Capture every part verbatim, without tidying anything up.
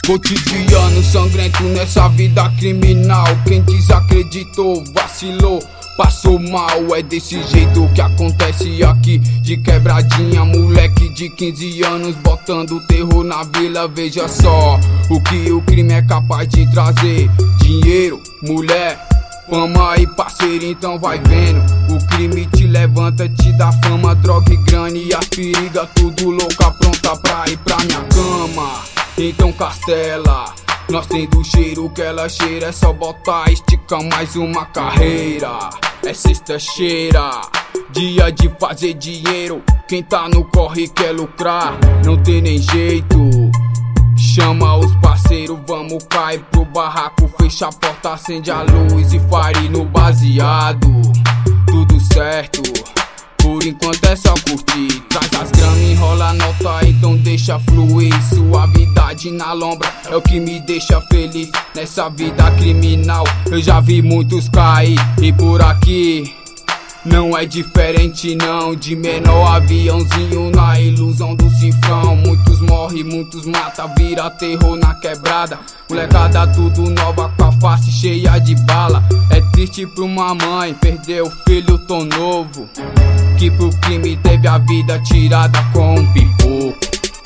Cotidiano sangrento nessa vida criminal. Quem desacreditou, vacilou, passou mal. É desse jeito que acontece aqui, de quebradinha. Moleque de quinze anos botando terror na vila. Veja só o que o crime é capaz de trazer: dinheiro, mulher, fama e parceiro. Então vai vendo, o crime te levanta, te dá fama, droga e grana e as periga tudo louca, pronta pra ir pra minha cama. Então castela, nós tem do cheiro que ela cheira. É só botar, estica mais uma carreira. É sexta-cheira, dia de fazer dinheiro. Quem tá no corre quer lucrar, não tem nem jeito. Chama os parceiros, vamos cair pro barraco. Fecha a porta, acende a luz e fare no baseado. Tudo certo, por enquanto é só curtir. Traz as gramas, enrola a nota, então deixa fluir. Suavidade na lombra é o que me deixa feliz. Nessa vida criminal eu já vi muitos cair, e por aqui não é diferente não. De menor aviãozinho na ilusão do cifrão. Muitos morrem, muitos mata, vira terror na quebrada. Molecada tudo nova com a face cheia de bala. É triste pra uma mãe perder o filho tão novo, que pro crime teve a vida tirada com um pipoco.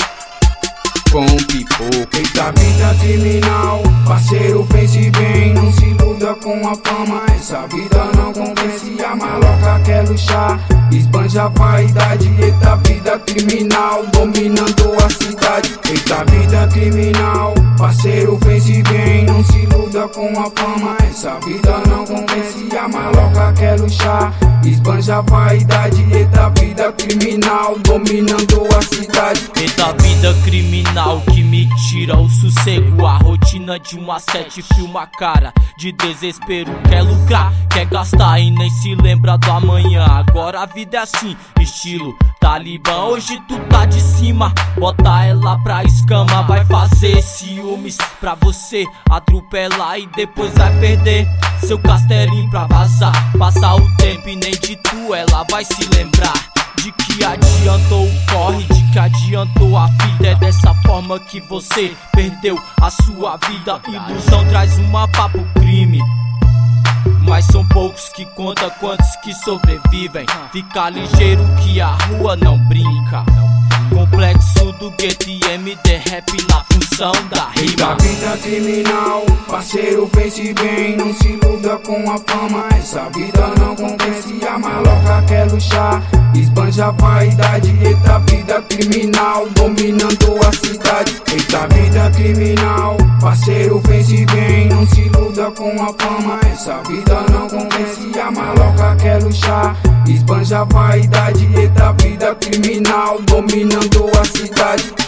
Com um pipoco. Eita vida criminal, parceiro, pense bem, não se iluda com a fama. Essa vida não compensa e a maloca quer luxar. Esbanja a vaidade, eita vida criminal, dominando a cidade. Eita vida criminal, parceiro, pense bem, não se iluda com a fama. Essa vida não compensa e a maloca quer luxar. Esbanja a vaidade, eita vida criminal, dominando a cidade. Eita vida criminal que me tira o sossego. A rotina de um sete filma a cara de desespero. Quer lucrar, quer gastar e nem se lembra do amanhã. Agora a vida é assim, estilo Talibã. Hoje tu tá de cima, bota ela pra escama. Vai fazer ciúmes pra você atropelar e depois vai perder seu castelinho pra vazar. Passar o tempo e nem de tu ela vai se lembrar. De que adiantou o corre, de que adiantou a vida. É dessa forma que você perdeu a sua vida. Ilusão traz uma pá pro crime, mas são poucos que contam quantos que sobrevivem. Fica ligeiro que a rua não brinca. Complexo do gueto e M D rap na função da rima. Eita vida criminal, parceiro, pense bem, não se iluda com a fama. Essa vida não compensa e a maloca quer luxar. Esbanja a vaidade, eita vida criminal, dominando a cidade. Eita vida criminal, parceiro, pense bem, não se iluda com a fama. Essa vida não compensa e a maloca quer luxar. Esbanja a vaidade, eita vida criminal, dominando a cidade.